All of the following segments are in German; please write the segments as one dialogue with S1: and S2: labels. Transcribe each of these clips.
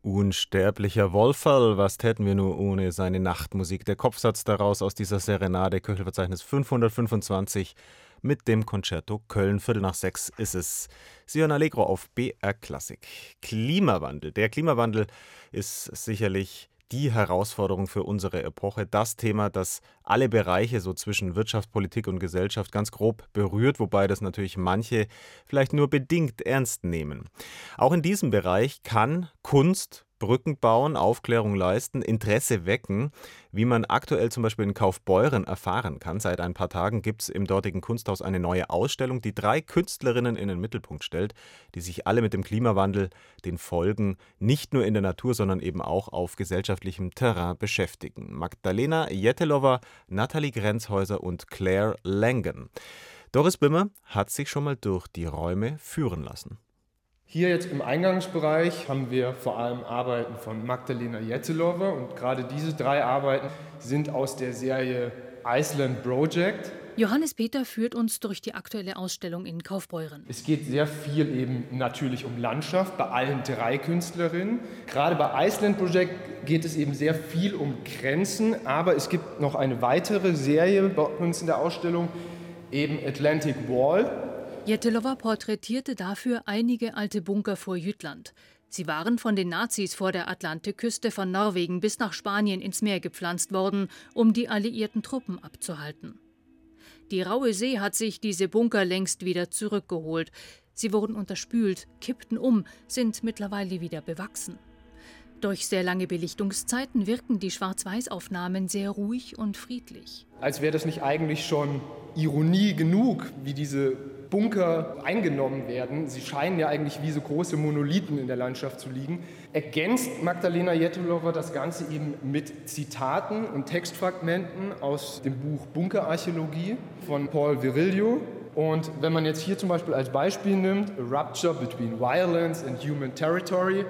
S1: Unsterblicher Wolferl, was täten wir nur ohne seine Nachtmusik? Der Kopfsatz daraus aus dieser Serenade, Köchelverzeichnis 525 mit dem Concerto Köln. 5:45 ist es. Sie hören Allegro auf BR Klassik. Klimawandel. Der Klimawandel ist sicherlich die Herausforderung für unsere Epoche. Das Thema, das alle Bereiche so zwischen Wirtschaft, Politik und Gesellschaft ganz grob berührt, wobei das natürlich manche vielleicht nur bedingt ernst nehmen. Auch in diesem Bereich kann Kunst Brücken bauen, Aufklärung leisten, Interesse wecken, wie man aktuell zum Beispiel in Kaufbeuren erfahren kann. Seit ein paar Tagen gibt es im dortigen Kunsthaus eine neue Ausstellung, die 3 Künstlerinnen in den Mittelpunkt stellt, die sich alle mit dem Klimawandel, den Folgen nicht nur in der Natur, sondern eben auch auf gesellschaftlichem Terrain beschäftigen. Magdalena Jettelova, Nathalie Grenzhäuser und Claire Langen. Doris Bimmer hat sich schon mal durch die Räume führen lassen.
S2: Hier jetzt im Eingangsbereich haben wir vor allem Arbeiten von Magdalena Jettelova und gerade diese 3 Arbeiten sind aus der Serie Iceland Project.
S3: Johannes Peter führt uns durch die aktuelle Ausstellung in Kaufbeuren.
S2: Es geht sehr viel eben natürlich um Landschaft bei allen 3 Künstlerinnen. Gerade bei Iceland Project geht es eben sehr viel um Grenzen, aber es gibt noch eine weitere Serie bei uns in der Ausstellung, eben Atlantic Wall.
S3: Jettelova porträtierte dafür einige alte Bunker vor Jütland. Sie waren von den Nazis vor der Atlantikküste von Norwegen bis nach Spanien ins Meer gepflanzt worden, um die alliierten Truppen abzuhalten. Die raue See hat sich diese Bunker längst wieder zurückgeholt. Sie wurden unterspült, kippten um, sind mittlerweile wieder bewachsen. Durch sehr lange Belichtungszeiten wirken die Schwarz-Weiß-Aufnahmen sehr ruhig und friedlich.
S2: Als wäre das nicht eigentlich schon Ironie genug, wie diese Bunker eingenommen werden. Sie scheinen ja eigentlich wie so große Monolithen in der Landschaft zu liegen. Ergänzt Magdalena Jettelova das Ganze eben mit Zitaten und Textfragmenten aus dem Buch Bunkerarchäologie von Paul Virilio. Und wenn man jetzt hier zum Beispiel als Beispiel nimmt, A Rupture Between Violence and Human Territory,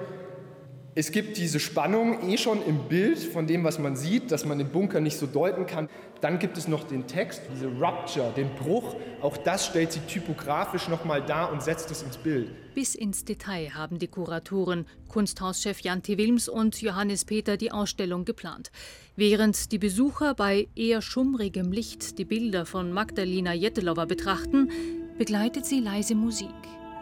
S2: es gibt diese Spannung schon im Bild von dem, was man sieht, dass man den Bunker nicht so deuten kann. Dann gibt es noch den Text, diese Rupture, den Bruch. Auch das stellt sie typografisch nochmal dar und setzt es ins Bild.
S3: Bis ins Detail haben die Kuratoren, Kunsthauschef Jan T. Wilms und Johannes Peter die Ausstellung geplant. Während die Besucher bei eher schummrigem Licht die Bilder von Magdalena Jettelova betrachten, begleitet sie leise Musik.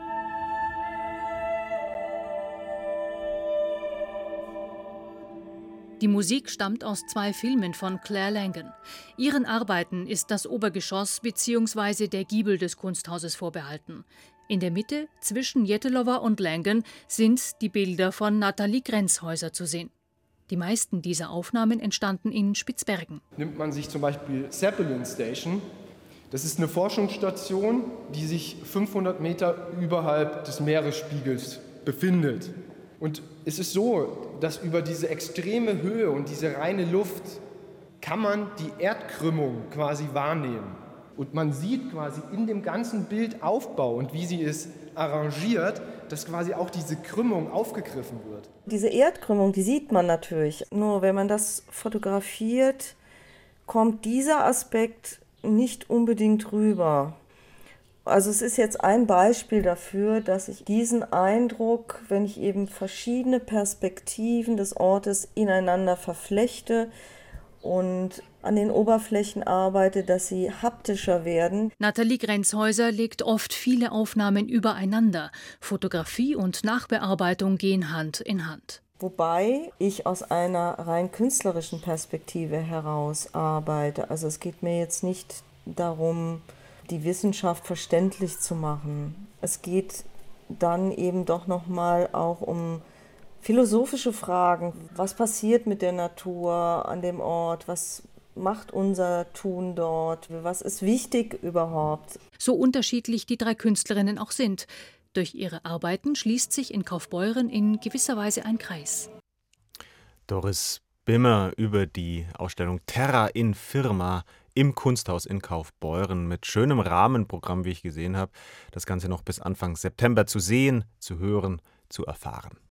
S3: Die Musik stammt aus 2 Filmen von Claire Langen. Ihren Arbeiten ist das Obergeschoss bzw. der Giebel des Kunsthauses vorbehalten. In der Mitte, zwischen Jettelova und Langen, sind die Bilder von Nathalie Grenzhäuser zu sehen. Die meisten dieser Aufnahmen entstanden in Spitzbergen.
S2: Nimmt man sich zum Beispiel Zeppelin Station. Das ist eine Forschungsstation, die sich 500 Meter überhalb des Meeresspiegels befindet. Und es ist so, dass über diese extreme Höhe und diese reine Luft kann man die Erdkrümmung quasi wahrnehmen. Und man sieht quasi in dem ganzen Bildaufbau und wie sie es arrangiert, dass quasi auch diese Krümmung aufgegriffen wird.
S4: Diese Erdkrümmung, die sieht man natürlich. Nur wenn man das fotografiert, kommt dieser Aspekt nicht unbedingt rüber. Also es ist jetzt ein Beispiel dafür, dass ich diesen Eindruck, wenn ich eben verschiedene Perspektiven des Ortes ineinander verflechte und an den Oberflächen arbeite, dass sie haptischer werden.
S3: Nathalie Grenzhäuser legt oft viele Aufnahmen übereinander. Fotografie und Nachbearbeitung gehen Hand in Hand.
S4: Wobei ich aus einer rein künstlerischen Perspektive heraus arbeite. Also es geht mir jetzt nicht darum, die Wissenschaft verständlich zu machen. Es geht dann eben doch nochmal auch um philosophische Fragen. Was passiert mit der Natur an dem Ort? Was macht unser Tun dort? Was ist wichtig überhaupt?
S3: So unterschiedlich die 3 Künstlerinnen auch sind. Durch ihre Arbeiten schließt sich in Kaufbeuren in gewisser Weise ein Kreis.
S1: Doris Bimmer über die Ausstellung Terra in Firma im Kunsthaus in Kaufbeuren mit schönem Rahmenprogramm, wie ich gesehen habe. Das Ganze noch bis Anfang September zu sehen, zu hören, zu erfahren.